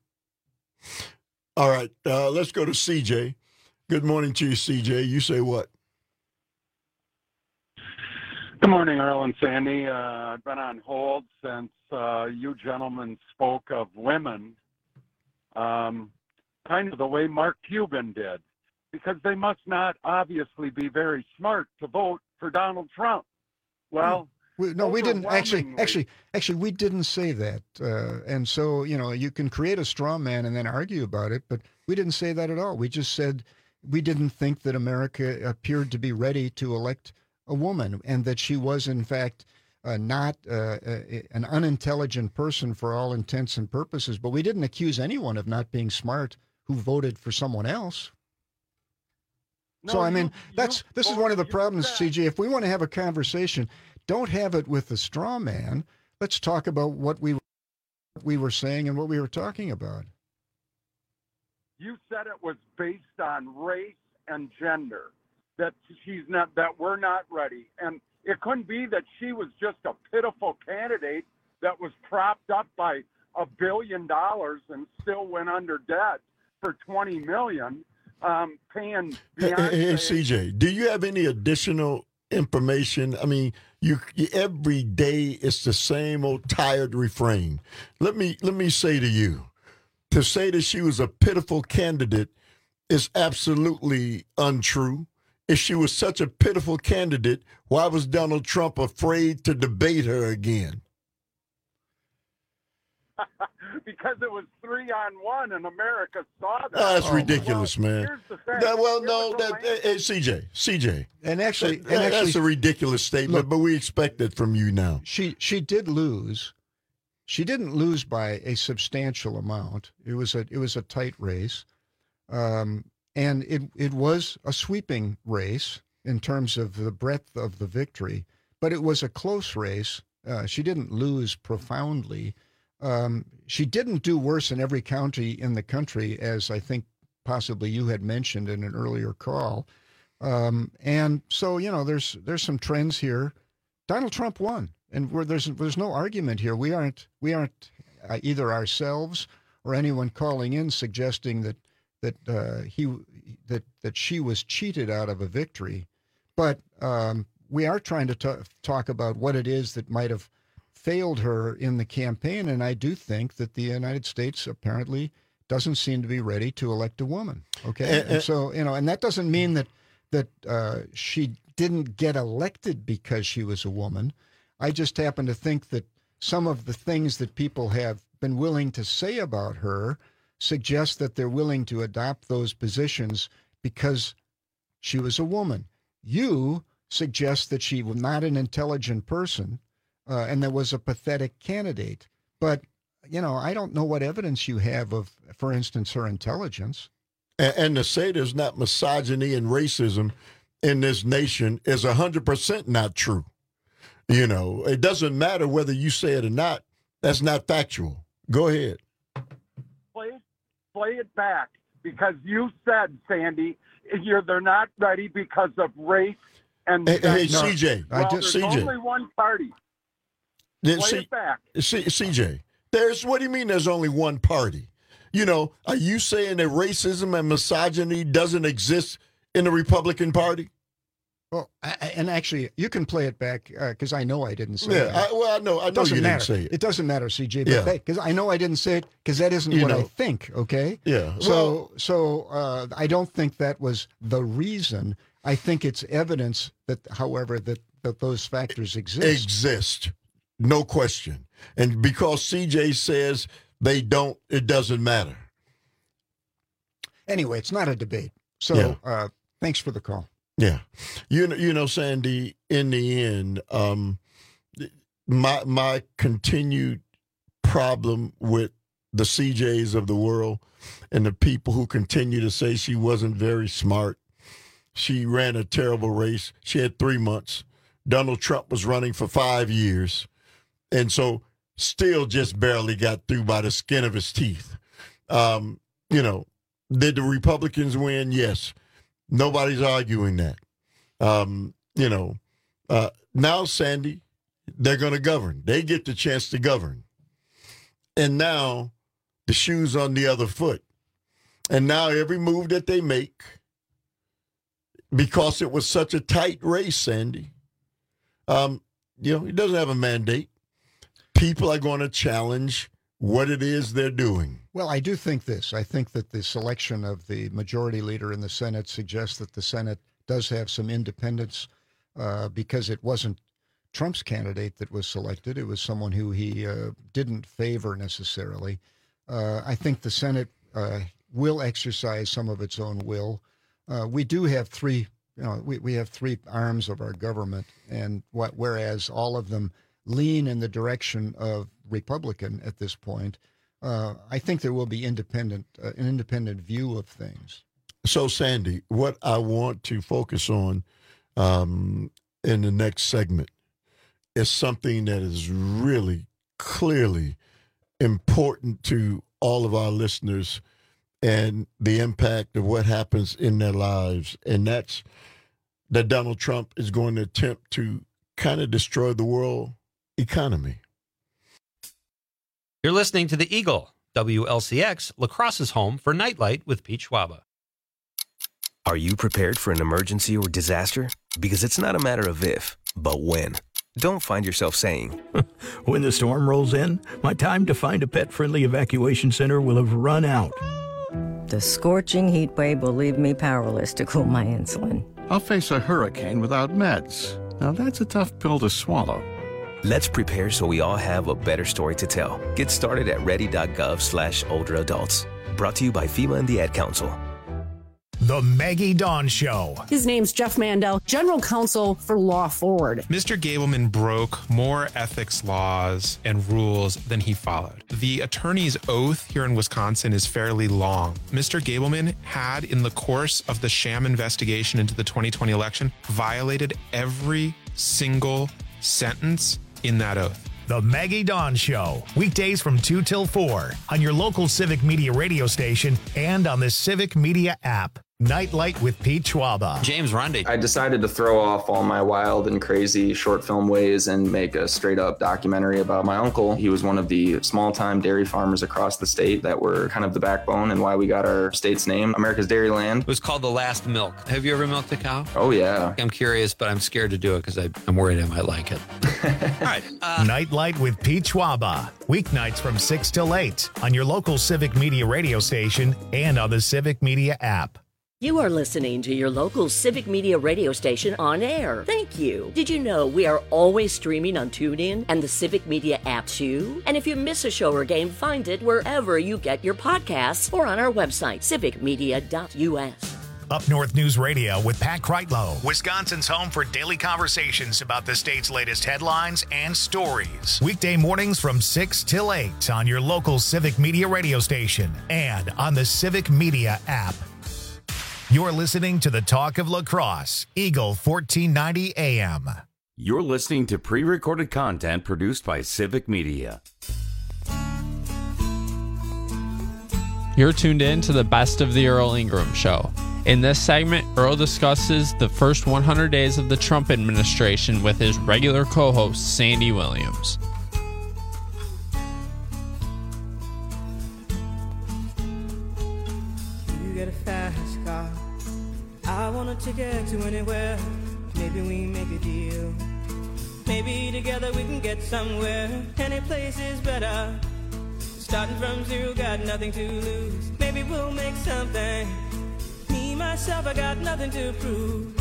All right, uh, let's go to C J. Good morning to you, C J. You say what? Good morning, Earl and Sandy. Uh, I've been on hold since uh, you gentlemen spoke of women, um, kind of the way Mark Cuban did, because they must not obviously be very smart to vote for Donald Trump. Well, we, no, we didn't actually. overwhelmingly- Actually, actually, we didn't say that. Uh, and so, you know, you can create a straw man and then argue about it, but we didn't say that at all. We just said we didn't think that America appeared to be ready to elect a woman, and that she was, in fact, uh, not uh, a, an unintelligent person for all intents and purposes. But we didn't accuse anyone of not being smart who voted for someone else. No, so I mean, you- that's you- this is well, one of the you problems, said- C J. If we want to have a conversation, don't have it with the straw man. Let's talk about what we we were saying and what we were talking about. You said it was based on race and gender, that she's not, that we're not ready. And it couldn't be that she was just a pitiful candidate that was propped up by a billion dollars and still went under debt for twenty million, um, paying Hey, Beyonce. hey, hey, C J, do you have any additional information? I mean, you, you every day it's the same old tired refrain. Let me let me say to you, to say that she was a pitiful candidate is absolutely untrue. If she was such a pitiful candidate, why was Donald Trump afraid to debate her again? Because it was three on one and America saw that. Oh, that's Oh, ridiculous, well, man. here's the fact. That- well, It no, was a that, land- hey, hey, C J, C J. And actually, That- and actually that's a ridiculous statement, look, but we expect it from you now. She she did lose. She didn't lose by a substantial amount. It was a it was a tight race, um, and it it was a sweeping race in terms of the breadth of the victory. But it was a close race. Uh, she didn't lose profoundly. Um, she didn't do worse in every county in the country, as I think possibly you had mentioned in an earlier call. Um, and so, you know, there's there's some trends here. Donald Trump won, and we're, there's there's no argument here. We aren't we aren't uh, either ourselves or anyone calling in suggesting that that uh, he that that she was cheated out of a victory, but um, we are trying to t- talk about what it is that might have failed her in the campaign, and I do think that the United States apparently doesn't seem to be ready to elect a woman. Okay, And- and so you know, and that doesn't mean that that uh, she didn't get elected because she was a woman. I just happen to think that some of the things that people have been willing to say about her suggest that they're willing to adopt those positions because she was a woman. You suggest that she was not an intelligent person, uh, and that was a pathetic candidate. But, you know, I don't know what evidence you have of, for instance, her intelligence. And, and to say there's not misogyny and racism in this nation is one hundred percent not true. You know, it doesn't matter whether you say it or not. That's not factual. Go ahead. Play, play it back, because you said, Sandy, you're they're not ready because of race and Hey, hey, gender. C J, Well, I did- there's C J. only one party. Then Play C- it back. C- CJ, there's what do you mean there's only one party? You know, are you saying that racism and misogyny doesn't exist in the Republican Party? Well, I, I- and actually, you can play it back because I know I didn't say Yeah, that. I, well, I know, I It know doesn't you matter. didn't say it. It doesn't matter, C J. Yeah. Because I know I didn't say it because that isn't You what I know. think. Okay. Yeah. So, Well- so uh, I don't think that was the reason. I think it's evidence that, however, that that those factors exist. Exist, no question. And because C J says they don't, it doesn't matter. Anyway, it's not a debate. So, Yeah. uh, thanks for the call. Yeah, you know, you know, Sandy. In the end, um, my my continued problem with the C Js of the world and the people who continue to say she wasn't very smart. She ran a terrible race. She had three months. Donald Trump was running for five years, and so still just barely got through by the skin of his teeth. Um, you know, did the Republicans win? Yes. Nobody's arguing that. Um, you know, uh, now, Sandy, they're going to govern. They get the chance to govern. And now the shoe's on the other foot. And now every move that they make, because it was such a tight race, Sandy, um, you know, he doesn't have a mandate. People are going to challenge what it is they're doing. Well, I do think this. I think that the selection of the majority leader in the Senate suggests that the Senate does have some independence uh, because it wasn't Trump's candidate that was selected. It was someone who he uh, didn't favor necessarily. Uh, I think the Senate uh, will exercise some of its own will. Uh, we do have three, you know, we, we have three arms of our government, and what, whereas all of them lean in the direction of Republican at this point, uh, I think there will be independent, uh, an independent view of things. So, Sandy, what I want to focus on um, in the next segment is something that is really clearly important to all of our listeners and the impact of what happens in their lives. And that's that Donald Trump is going to attempt to kind of destroy the world economy. You're listening to The Eagle, W L C X, La Crosse's home for Nightlight with Pete Schwaba. Are you prepared for an emergency or disaster? Because it's not a matter of if, but when. Don't find yourself saying, when the storm rolls in, my time to find a pet-friendly evacuation center will have run out. The scorching heat wave will leave me powerless to cool my insulin. I'll face a hurricane without meds. Now that's a tough pill to swallow. Let's prepare so we all have a better story to tell. Get started at ready.gov slash older adults. Brought to you by FEMA and the Ad Council. The Maggie Dawn Show. His name's Jeff Mandel, General Counsel for Law Forward. Mister Gableman broke more ethics laws and rules than he followed. The attorney's oath here in Wisconsin is fairly long. Mister Gableman had, in the course of the sham investigation into the twenty twenty election, violated every single sentence in that oath. The Maggie Dawn Show, weekdays from two till four on your local Civic Media radio station and on the Civic Media app. Nightlight with Pete Schwaba. James Rundy. I decided to throw off all my wild and crazy short film ways and make a straight up documentary about my uncle. He was one of the small time dairy farmers across the state that were kind of the backbone and why we got our state's name, America's Dairyland. It was called The Last Milk. Have you ever milked a cow? Oh, yeah. I'm curious, but I'm scared to do it because I'm worried I might like it. All right. Uh, Nightlight with Pete Schwaba. Weeknights from six till eight on your local Civic Media radio station and on the Civic Media app. You are listening to your local Civic Media radio station on air. Thank you. Did you know we are always streaming on TuneIn and the Civic Media app too? And if you miss a show or game, find it wherever you get your podcasts or on our website, civic media dot U S. Up North News Radio with Pat Kreitlow, Wisconsin's home for daily conversations about the state's latest headlines and stories. Weekday mornings from six till eight on your local Civic Media radio station and on the Civic Media app. You're listening to the Talk of La Crosse, Eagle fourteen ninety A M. You're listening to pre-recorded content produced by Civic Media. You're tuned in to the Best of the Earl Ingram Show. In this segment, Earl discusses the first one hundred days of the Trump administration with his regular co-host, Sandy Williams. You get a fast car. I want a ticket to anywhere. Maybe we make a deal. Maybe together we can get somewhere. Any place is better. Starting from zero, got nothing to lose. Maybe we'll make something. Me, myself, I got nothing to prove.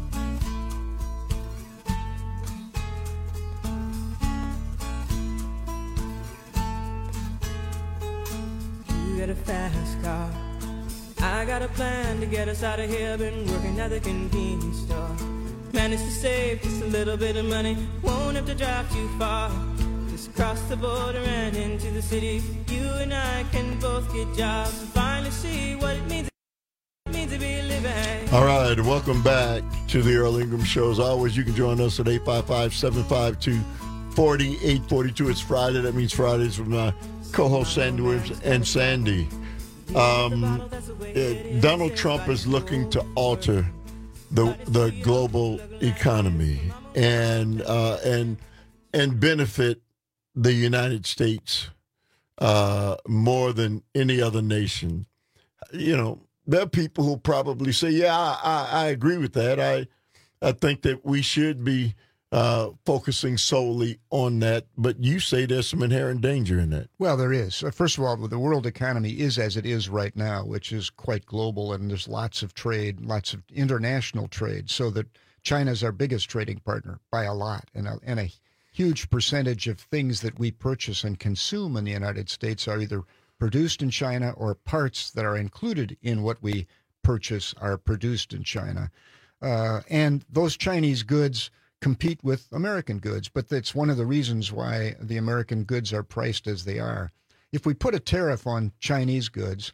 You get a fast car. I got a plan to get us out of here. Been working at the convenience store. Managed to save just a little bit of money. Won't have to drive too far. Just cross the border and into the city. You and I can both get jobs and finally see what it means, it means to be living. All right, welcome back to the Earl Ingram Show. As always, you can join us at eight five five, seven five two, four eight four two. It's Friday. That means Fridays with my co-host Sandy Williams and Sandy. Um, uh, Donald Trump is looking to alter the the global economy and uh, and and benefit the United States uh, more than any other nation. You know, there are people who probably say, "Yeah, I, I, I agree with that. I I think that we should be uh, focusing solely on that." But you say there's some inherent danger in that. Well, there is. First of all, the world economy is as it is right now, which is quite global, and there's lots of trade, lots of international trade, so that China's our biggest trading partner by a lot, and a, and a huge percentage of things that we purchase and consume in the United States are either produced in China or parts that are included in what we purchase are produced in China. Uh, and those Chinese goods compete with American goods, but that's one of the reasons why the American goods are priced as they are. If we put a tariff on Chinese goods,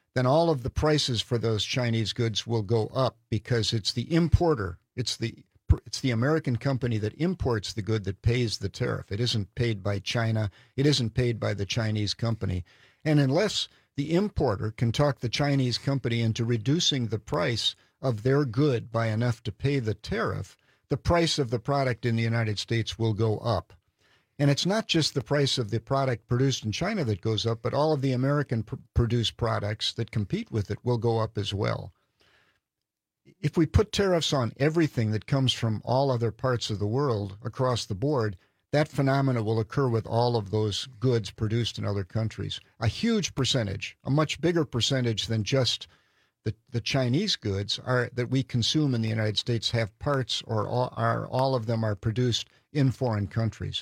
then all of the prices for those Chinese goods will go up because it's the importer, it's the it's the American company that imports the good that pays the tariff. It isn't paid by China. It isn't paid by the Chinese company. And unless the importer can talk the Chinese company into reducing the price of their good by enough to pay the tariff, the price of the product in the United States will go up. And it's not just the price of the product produced in China that goes up, but all of the American-produced products that compete with it will go up as well. If we put tariffs on everything that comes from all other parts of the world across the board, that phenomena will occur with all of those goods produced in other countries. A huge percentage, a much bigger percentage than just the, the Chinese goods are that we consume in the United States have parts or all, are, all of them are produced in foreign countries.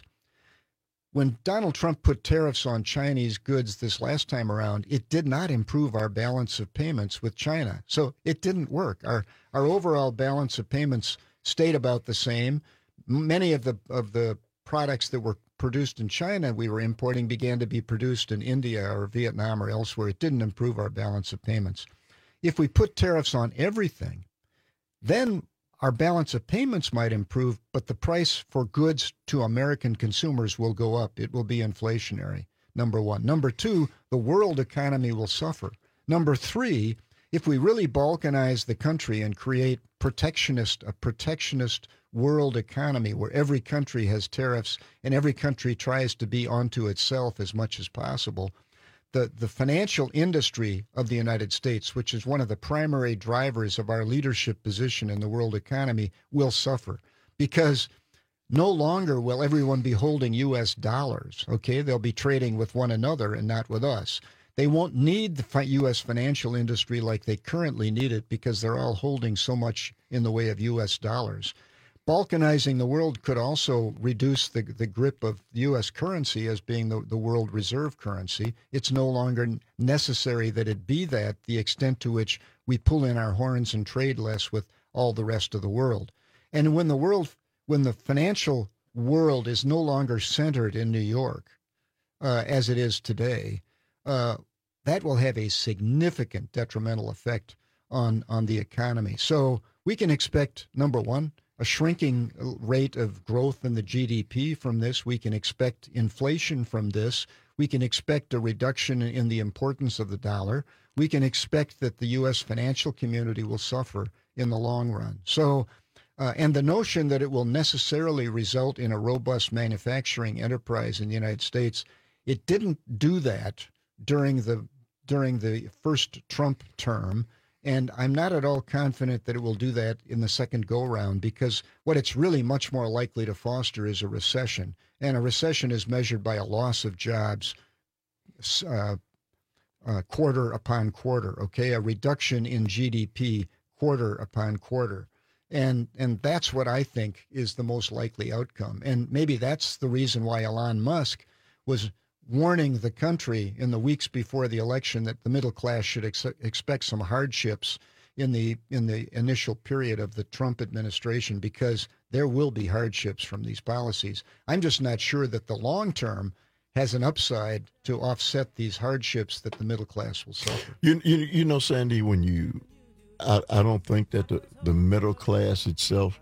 When Donald Trump put tariffs on Chinese goods this last time around, it did not improve our balance of payments with China. So it didn't work. Our our overall balance of payments stayed about the same. Many of the of the products that were produced in China we were importing began to be produced in India or Vietnam or elsewhere. It didn't improve our balance of payments. If we put tariffs on everything, then our balance of payments might improve, but the price for goods to American consumers will go up. It will be inflationary, number one. Number two, the world economy will suffer. Number three, if we really balkanize the country and create protectionist, a protectionist world economy where every country has tariffs and every country tries to be onto itself as much as possible, The, the financial industry of the United States, which is one of the primary drivers of our leadership position in the world economy, will suffer because no longer will everyone be holding U S dollars, okay? They'll be trading with one another and not with us. They won't need the U S financial industry like they currently need it because they're all holding so much in the way of U S dollars. Balkanizing the world could also reduce the, the grip of U S currency as being the, the world reserve currency. It's no longer necessary that it be that, the extent to which we pull in our horns and trade less with all the rest of the world. And when the world, when the financial world is no longer centered in New York, uh, as it is today, uh, that will have a significant detrimental effect on, on the economy. So we can expect, number one, a shrinking rate of growth in the G D P from this. We can expect inflation from this. We can expect a reduction in the importance of the dollar. We can expect that the U S financial community will suffer in the long run. So, uh, and the notion that it will necessarily result in a robust manufacturing enterprise in the United States, it didn't do that during the during the first Trump term. And I'm not at all confident that it will do that in the second go-round because what it's really much more likely to foster is a recession. And a recession is measured by a loss of jobs uh, uh, quarter upon quarter, okay? A reduction in G D P quarter upon quarter. And, and that's what I think is the most likely outcome. And maybe that's the reason why Elon Musk was warning the country in the weeks before the election that the middle class should ex- expect some hardships in the in the initial period of the Trump administration because there will be hardships from these policies. I'm just not sure that the long term has an upside to offset these hardships that the middle class will suffer. You you, you know, Sandy, when you, I, I don't think that the, the middle class itself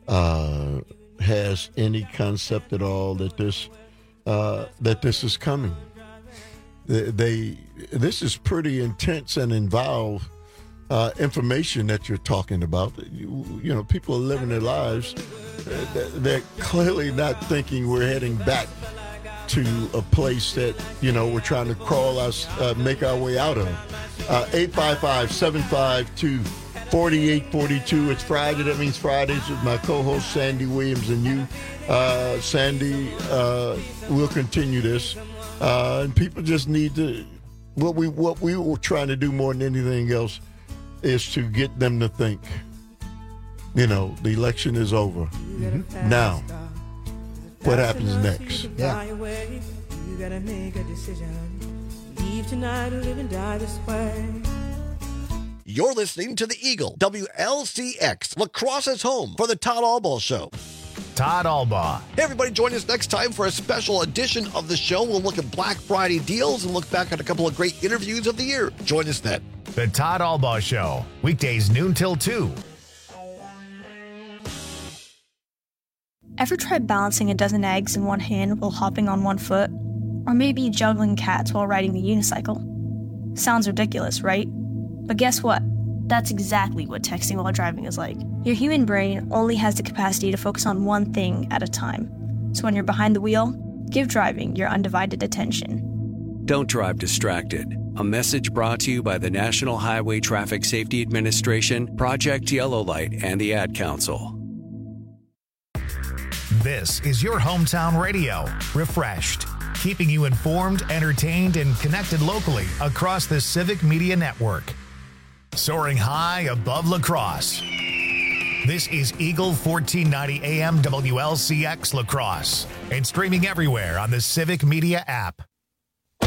uh, has any concept at all that this Uh, that this is coming. They, they this is pretty intense and involved uh, information that you're talking about. You, you know, people are living their lives. They're clearly not thinking we're heading back to a place that, you know, we're trying to crawl us, uh, make our way out of. Uh, eight five five, seven five two, four eight four two. It's Friday. That means Fridays with my co-host Sandy Williams and you. Uh, Sandy, uh, we'll continue this, uh, and people just need to. What we what we were trying to do more than anything else is to get them to think. You know, the election is over. Mm-hmm. Now, what happens next? Yeah. You gotta make a decision. Leave tonight or live and die this way. You're listening to the Eagle, W L C X, La Crosse's home for the Todd Albaugh Show. Todd Albaugh. Hey, everybody, join us next time for a special edition of the show. We'll look at Black Friday deals and look back at a couple of great interviews of the year. Join us then. The Todd Albaugh Show, weekdays noon till two. Ever tried balancing a dozen eggs in one hand while hopping on one foot? Or maybe juggling cats while riding the unicycle? Sounds ridiculous, right? But guess what? That's exactly what texting while driving is like. Your human brain only has the capacity to focus on one thing at a time. So when you're behind the wheel, give driving your undivided attention. Don't drive distracted. A message brought to you by the National Highway Traffic Safety Administration, Project Yellow Light, and the Ad Council. This is your hometown radio, refreshed, keeping you informed, entertained, and connected locally across the Civic Media Network. Soaring high above La Crosse. This is Eagle fourteen ninety A M W L C X La Crosse and streaming everywhere on the Civic Media app.